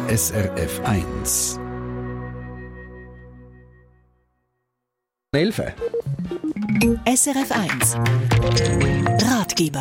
SRF 1. 11. SRF 1 Ratgeber.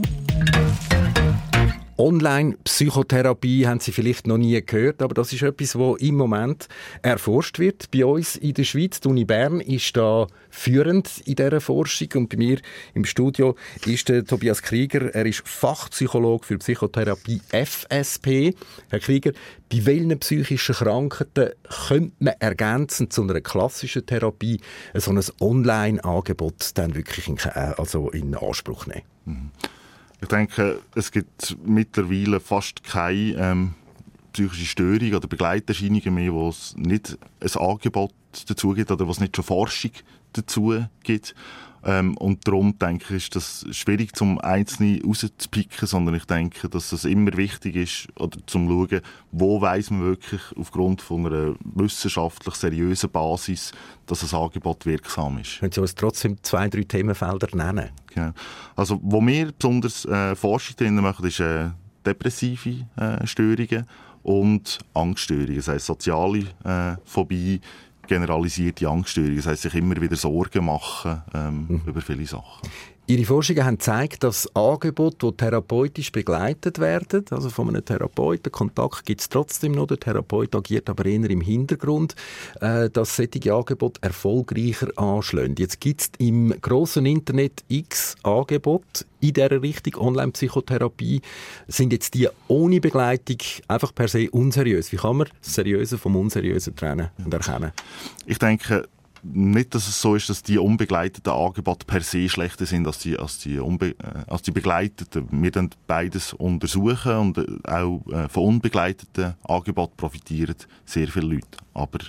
Online-Psychotherapie haben Sie vielleicht noch nie gehört, aber das ist etwas, das im Moment erforscht wird. Bei uns in der Schweiz, die Uni Bern, ist da führend in dieser Forschung. Und bei mir im Studio ist der Tobias Krieger. Er ist Fachpsychologe für Psychotherapie FSP. Herr Krieger, bei welchen psychischen Krankheiten könnte man ergänzend zu einer klassischen Therapie so ein Online-Angebot dann wirklich in Anspruch nehmen? Ich denke, es gibt mittlerweile fast keine psychische Störung oder Begleiterscheinungen mehr, wo es nicht ein Angebot dazu gibt oder wo es nicht schon Forschung dazu gibt. Und darum denke ich, ist das schwierig, zum Einzelnen rauszupicken, sondern ich denke, dass es immer wichtig ist, oder zum schauen, wo weiss man wirklich aufgrund von einer wissenschaftlich seriösen Basis, dass das Angebot wirksam ist. Können Sie uns trotzdem 2-3 Themenfelder nennen? Genau. Also, wo wir besonders Forschung drin machen, ist depressive Störungen und Angststörungen, das heisst soziale Phobie, generalisierte Angststörungen, das heisst sich immer wieder Sorgen machen über viele Sachen. Ihre Forschungen haben gezeigt, dass Angebote, die therapeutisch begleitet werden, also von einem Therapeuten, Kontakt gibt es trotzdem noch, der Therapeut agiert aber eher im Hintergrund, dass solche Angebote erfolgreicher anschlagen. Jetzt gibt es im grossen Internet x Angebote in dieser Richtung, Online-Psychotherapie. Sind jetzt die ohne Begleitung einfach per se unseriös? Wie kann man das Seriöse vom Unseriösen trennen und erkennen? Ich denke nicht, dass es so ist, dass die unbegleiteten Angebote per se schlechter sind als die begleiteten. Wir dann beides untersuchen und auch von unbegleiteten Angeboten profitieren sehr viele Leute, aber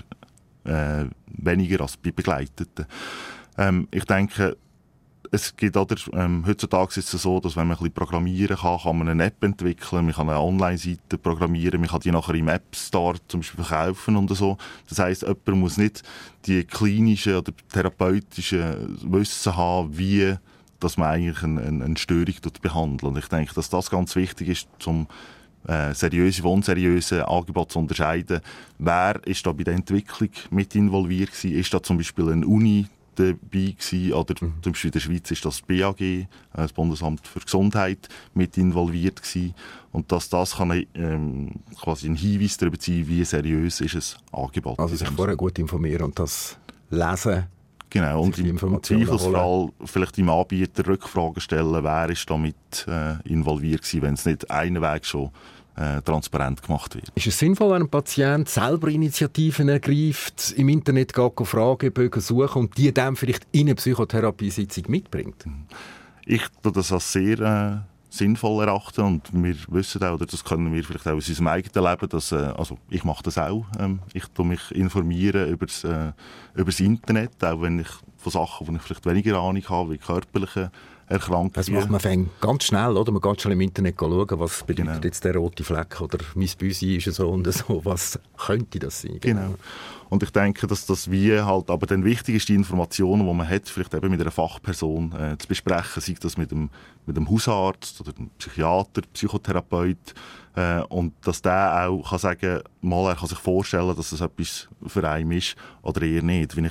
weniger als bei begleiteten. Ich denke, es gibt heutzutage ist es so, dass wenn man ein bisschen programmieren kann man eine App entwickeln, man kann eine Online-Seite programmieren, man kann die nachher im App Store zum Beispiel verkaufen und so. Das heisst, jemand muss nicht die klinischen oder therapeutischen Wissen haben, wie dass man eigentlich eine Störung behandelt. Und ich denke, dass das ganz wichtig ist, um seriöse von unseriösen Angebote zu unterscheiden. Wer ist da bei der Entwicklung mit involviert gewesen? Ist da zum Beispiel eine Uni dabei gewesen, oder zum Beispiel in der Schweiz ist das BAG, das Bundesamt für Gesundheit, mit involviert gewesen. Und das kann quasi ein Hinweis darüber sein, wie seriös ist ein Angebot. Also sich vorher gut informieren und das lesen. Genau, und im Zweifelsfall vielleicht dem Anbieter Rückfragen stellen, wer ist damit involviert gewesen, wenn es nicht einen Weg schon transparent gemacht wird. Ist es sinnvoll, wenn ein Patient selber Initiativen ergreift, im Internet geht, Fragebögen suchen und die dann vielleicht in eine Psychotherapiesitzung mitbringt? Ich tue das als sehr sinnvoll erachten und wir wissen auch, oder das können wir vielleicht auch aus unserem eigenen Leben, dass, also ich mache das auch, ich tue mich informieren über das Internet, auch wenn ich von Sachen, wo ich vielleicht weniger Ahnung habe, wie körperliche Erkrankungen. Das macht man ganz schnell, oder? Man geht schon im Internet schauen, was bedeutet jetzt der rote Fleck oder mein Büsi ist so und so, was könnte das sein? Genau. Und ich denke, dass das wie halt, aber dann wichtig ist, die Informationen, die man hat, vielleicht eben mit einer Fachperson zu besprechen, sei das mit dem Hausarzt oder dem Psychiater, Psychotherapeut, und dass der auch kann sagen, er kann sich vorstellen, dass das etwas für einen ist oder eher nicht. Wie ich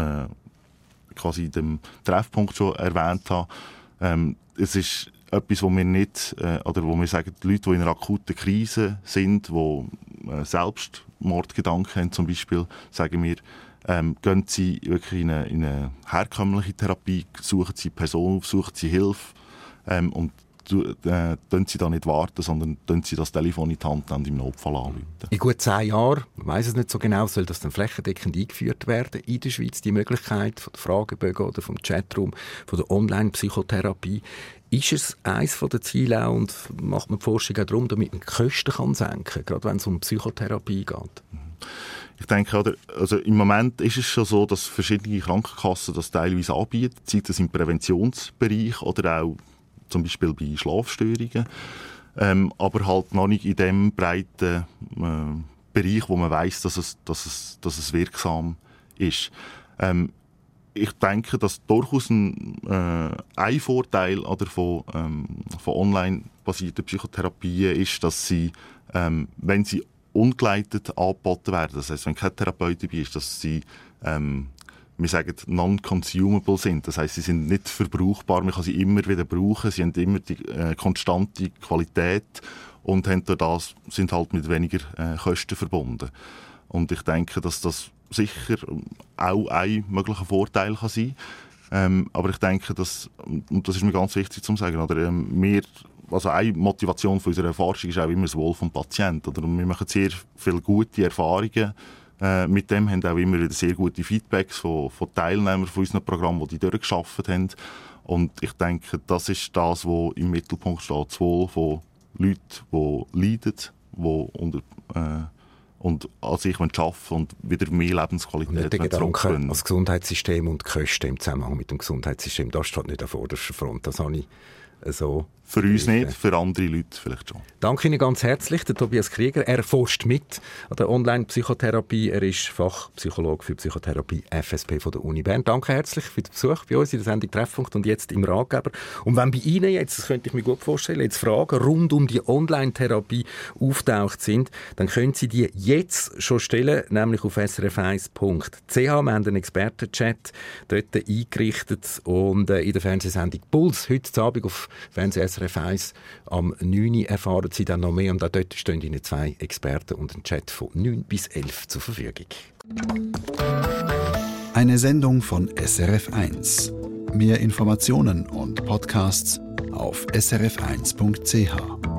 quasi in dem Treffpunkt schon erwähnt habe, es ist etwas, wo wir nicht, oder wo wir sagen, die Leute, die in einer akuten Krise sind, die Selbstmordgedanken haben zum Beispiel, sagen wir, gehen sie wirklich in eine herkömmliche Therapie, suchen sie Personen auf, suchen sie Hilfe und tun sie da nicht warten, sondern tun sie das Telefon in die Hand und im Notfall anrufen. In gut 10 Jahren, ich weiss es nicht so genau, soll das dann flächendeckend eingeführt werden in der Schweiz, die Möglichkeit von der Fragebögen oder vom Chatroom, von der Online-Psychotherapie. Ist es eines der Ziele auch und macht man die Forschung auch darum, damit man die Kosten senken kann, gerade wenn es um Psychotherapie geht? Ich denke, also im Moment ist es schon so, dass verschiedene Krankenkassen das teilweise anbieten, sei das im Präventionsbereich oder auch zum Beispiel bei Schlafstörungen, aber halt noch nicht in dem breiten Bereich, wo man weiss, dass es wirksam ist. Ich denke, dass durchaus ein Vorteil oder von online basierten Psychotherapien ist, dass sie, wenn sie ungeleitet angeboten werden. Das heisst, wenn kein Therapeut dabei ist, dass sie wir sagen, non-consumable sind. Das heisst, sie sind nicht verbrauchbar, man kann sie immer wieder brauchen, sie haben immer die konstante Qualität und haben durch das, sind halt mit weniger Kosten verbunden. Und ich denke, dass das sicher auch ein möglicher Vorteil kann sein. Aber ich denke, und das ist mir ganz wichtig zu sagen, oder, also eine Motivation von unserer Forschung ist auch immer das Wohl des Patienten. Oder? Und wir machen sehr viele gute Erfahrungen mit dem, haben auch immer wieder sehr gute Feedbacks von Teilnehmern von unseren Programmen, die durchgearbeitet haben. Und ich denke, das ist das, was im Mittelpunkt steht, das Wohl von Leuten, die leiden, die und an sich arbeiten und wieder mehr Lebensqualität und nicht der Gedanke an das Gesundheitssystem und die Kosten im Zusammenhang mit dem Gesundheitssystem, das steht nicht an vorderster Front. Das habe ich so. Für uns nicht, für andere Leute vielleicht schon. Danke Ihnen ganz herzlich, der Tobias Krieger. Er forscht mit an der Online-Psychotherapie. Er ist Fachpsychologe für Psychotherapie FSP von der Uni Bern. Danke herzlich für den Besuch bei uns in der Sendung Treffpunkt und jetzt im Ratgeber. Und wenn bei Ihnen jetzt, das könnte ich mir gut vorstellen, jetzt Fragen rund um die Online-Therapie auftaucht sind, dann können Sie die jetzt schon stellen, nämlich auf srf1.ch. Wir haben einen Expertenchat dort eingerichtet und in der Fernsehsendung Puls heute Abend auf Fernseh SRF 1 am 9. erfahren Sie dann noch mehr und auch dort stehen Ihnen 2 Experten und ein Chat von 9 bis 11 zur Verfügung. Eine Sendung von SRF 1. Mehr Informationen und Podcasts auf srf1.ch.